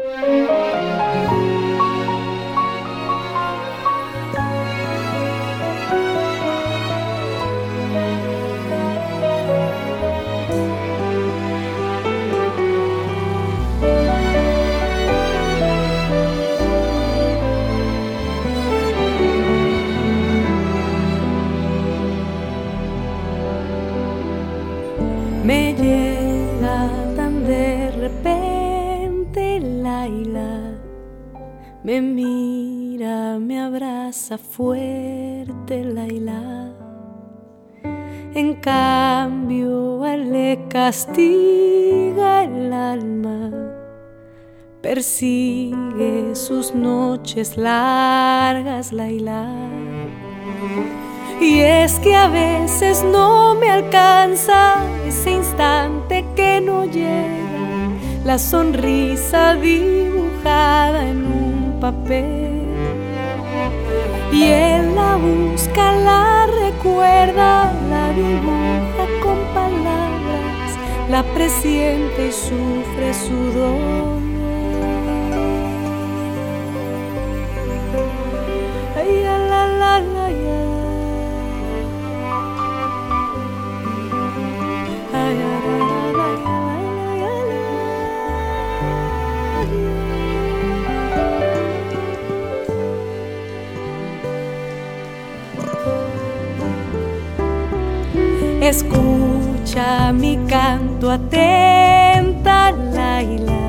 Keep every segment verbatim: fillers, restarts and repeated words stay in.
Me llega tan de repente Laila, me mira, me abraza fuerte Laila. En cambio a él le castiga el alma, persigue sus noches largas Laila. Y es que a veces no me alcanza ese instante que no llega, la sonrisa dibujada en un papel. Y él la busca, la recuerda, la dibuja con palabras, la presiente y sufre su dolor. Ay, la, la, la, la, la. Escucha mi canto atenta, Laila.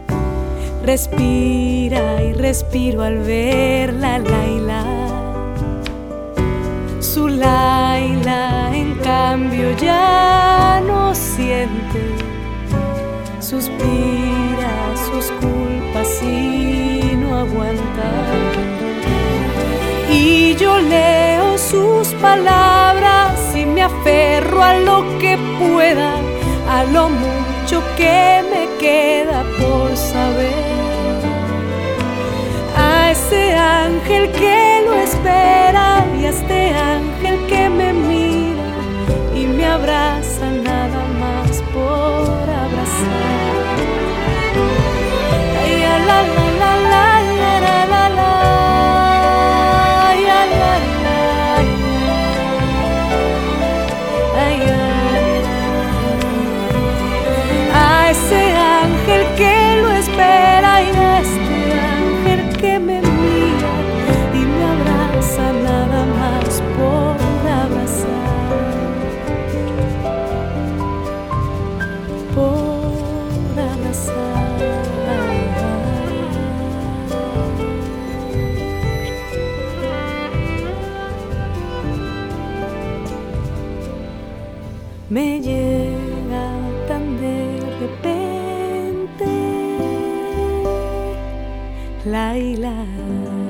Respira y respiro al verla, Laila. Su Laila, en cambio, ya no siente. Suspira sus culpas y no aguanta. Y yo leo sus palabras y me aferro a lo que pueda, a lo mucho que me queda por saber. A ese ángel que lo espera y a este ángel que me mira y me abraza nada más por abrazar. Ay, la, la, la, la, la, la, la, la. Ese ángel que lo espera y a este ángel que me mira y me abraza nada más por abrazar, por abrazar. Me llega tan de repente Laila.